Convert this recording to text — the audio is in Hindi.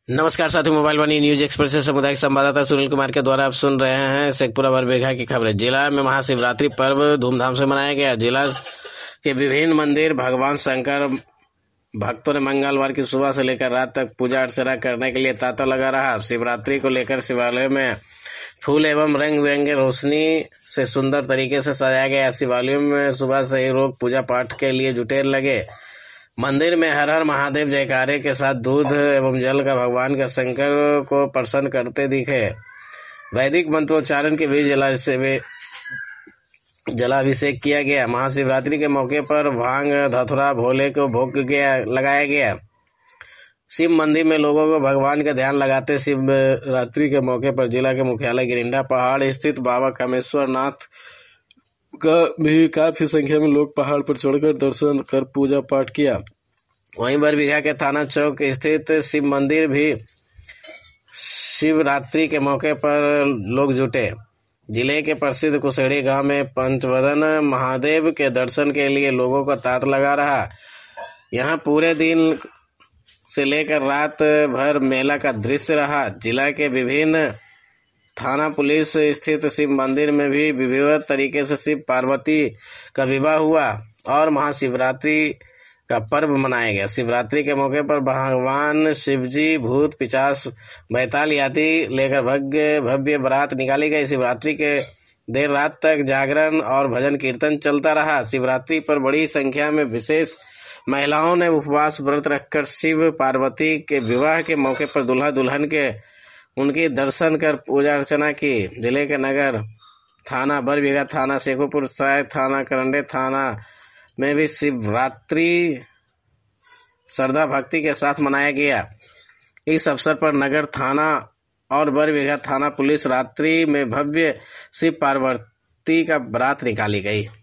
नमस्कार साथियों, मोबाइल वाणी न्यूज एक्सप्रेस से सामुदायिक संवाददाता सुनील कुमार के द्वारा आप सुन रहे हैं शेखपुरा बरबीघा की खबरें। जिला में महाशिवरात्रि पर्व धूमधाम से मनाया गया। जिला के विभिन्न मंदिर भगवान शंकर भक्तों ने मंगलवार की सुबह से लेकर रात तक पूजा अर्चना करने के लिए तांता लगा रहा। शिवरात्रि को लेकर शिवालय में फूल एवं रंग बिरंगे रोशनी से सुंदर तरीके से सजाया गया। शिवालयों में सुबह से ही लोग पूजा पाठ के लिए जुटे लगे। मंदिर में हर हर महादेव जयकारे के साथ दूध एवं जल का भगवान का शंकर को प्रसन्न करते दिखे। वैदिक मंत्रोच्चारण के बीच जलाभिषेक किया गया। महाशिवरात्रि के मौके पर भांग धतुरा भोले को भोग लगाया गया। शिव मंदिर में लोगों को भगवान का ध्यान लगाते शिवरात्रि के मौके पर जिला के मुख्यालय गिरिंडा पहाड़ स्थित बाबा कामेश्वर नाथ का भी काफी संख्या में लोग पहाड़ पर चढ़कर दर्शन कर पूजा पाठ किया। वहीं बरबीघा के थाना चौक स्थित शिव मंदिर भी शिवरात्रि के मौके पर लोग जुटे। जिले के प्रसिद्ध कुशेड़ी गांव में पंचवदन महादेव के दर्शन के लिए लोगों का तांता लगा रहा। यहां पूरे दिन से लेकर रात भर मेला का दृश्य रहा। जिला के विभिन्न थाना पुलिस स्थित शिव मंदिर में भी विधिवत तरीके से शिव पार्वती का विवाह हुआ और महाशिवरात्रि का पर्व मनाया गया। शिवरात्रि के मौके पर भगवान शिवजी भूत पिशाच बैताल आदि लेकर भव्य बारात निकाली गई। शिवरात्रि के देर रात तक जागरण और भजन कीर्तन चलता रहा। शिवरात्रि पर बड़ी संख्या में विशेष महिलाओं ने उपवास व्रत रखकर शिव पार्वती के विवाह के मौके पर दूल्हा दुल्हन के उनके दर्शन कर पूजा अर्चना की। जिले के नगर थाना बरबीघा थाना शेखोपुर सराय थाना करंडे थाना में भी शिवरात्रि श्रद्धा भक्ति के साथ मनाया गया। इस अवसर पर नगर थाना और बरबीघा थाना पुलिस रात्रि में भव्य शिव पार्वती का बारात निकाली गई।